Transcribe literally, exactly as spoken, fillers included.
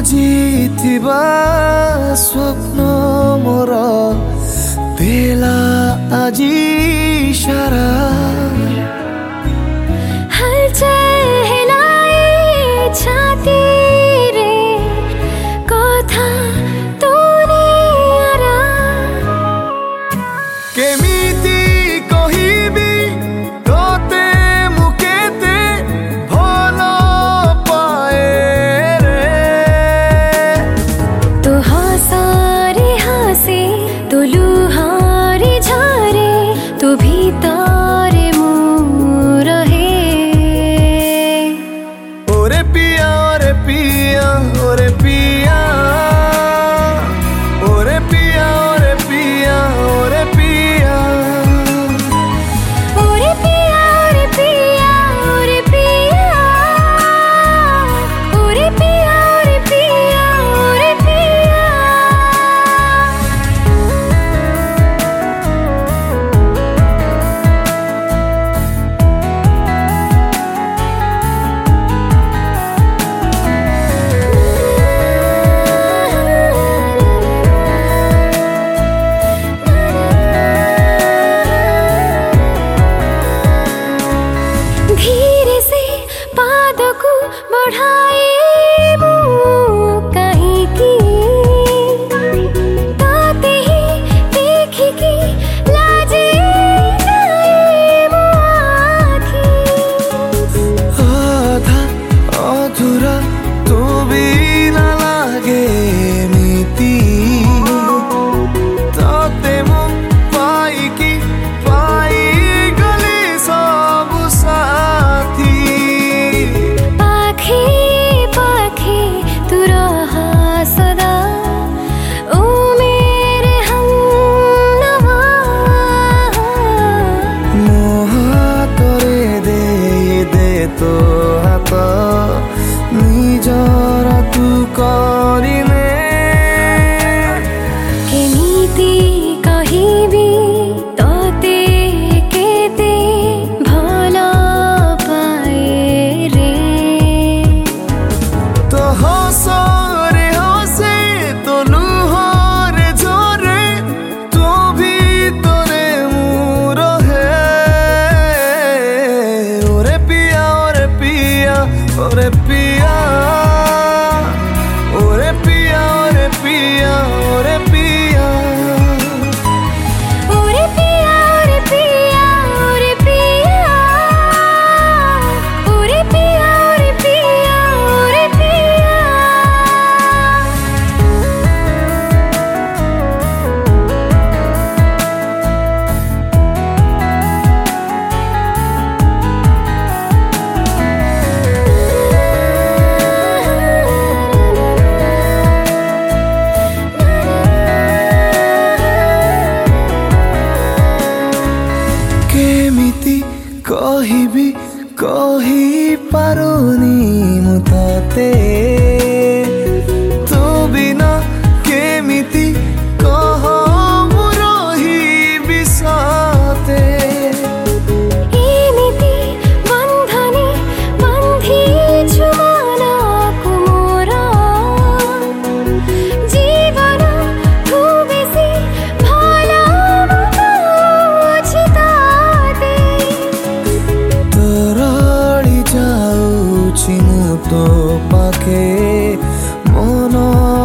हजिथिबा स्वप्न मोर बेला आजी सारा हलचल हेलाए छाती रे कथा तोरी आरा केमिति कहिबी तोते मुकेते भलो पाए रे तो हसारे हसे तो लुहारे झरे तो भीतरे मुँह रहे ओरे पिया ओरे पिया ओरे पिया ओरे पिया ओरे पिया ओरे पिया ओरे पिया ओरे पिया ओरे पिया ओरे पिया ओरे पिया ओरे पिया धीरे से पाद को बढ़ाए मुँह कहीं की ताते ही देखी की लाजे जाए मुँह आँखी आधा अधूरा तू भी ना लागे नीति ताते मु पाई की पाई गली सब साथी पाखे पाखे तू रहा सदा ओ मेरे हमनवा मोह करे दे दे तो हाथ निजर तू करिने केमिति कहिबी तोते केते भलो पाए रे तो हसरे हसे तो लुहरे झरे तो भी तोरे मुँह रहे ओरे पिया ओरे पिया ओरे पिया ओरे पिया ओरे पिया ओरे पिया ओरे पिया ओरे पिया ओरे पिया ओरे पिया ओरे पिया ओरे पिया केमिति कहिबी कहि पारुनी मु तते तो बिना केमिति कह मु रहिबी साथे एमिति बन्धनी बन्धी छुमानकु मोर जीवन ठु बेसी भलो बुझी ताते तरली जाऊछि मु तो पाखे मन